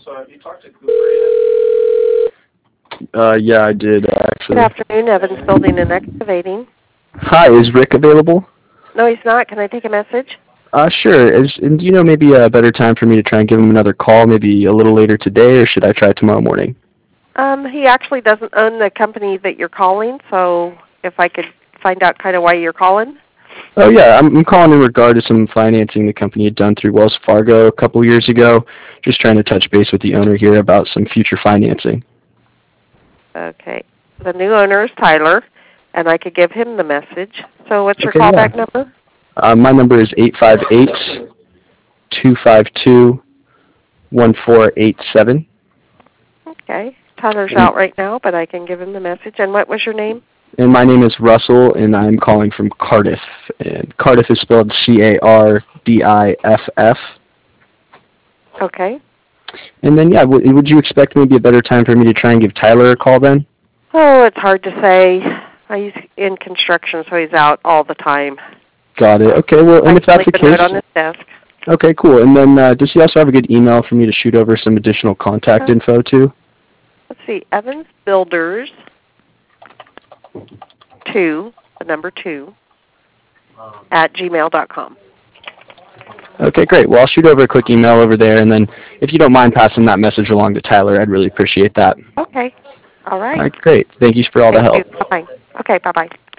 So have you talked to Cooper yet? Yeah, I did, Good actually. afternoon, Evans Building and Excavating. Hi, is Rick available? No, he's not. Can I take a message? Sure. And do you know maybe a better time for me to try and give him another call, maybe a little later today, or should I try tomorrow morning? He actually doesn't own the company that you're calling, so if I could find out kind of why you're calling. Oh, yeah, I'm calling in regard to some financing the company had done through Wells Fargo a couple years ago. Just trying to touch base with the owner here about some future financing. Okay. The new owner is Tyler, and I could give him the message. So what's your Okay, callback yeah. number? My number is 858-252-1487. Okay. Tyler's And, out right now, but I can give him the message. And what was your name? and my name is Russell, and I'm calling from Cardiff. And Cardiff is spelled Cardiff. Okay. And then, yeah, would you expect maybe a better time for me to try and give Tyler a call then? Oh, it's hard to say. He's in construction, so he's out all the time. Got it. Okay, well, and if that's the I can leave a case... note on his desk. Okay, cool. And then does he also have a good email for me to shoot over some additional contact info to? Let's see, Evans Builders 2, the number 2, at gmail.com. Okay, great. Well, I'll shoot over a quick email over there, and then if you don't mind passing that message along to Tyler, I'd really appreciate that. Okay. All right. All right, great. Thank you for all the help. Bye-bye. Okay, bye-bye.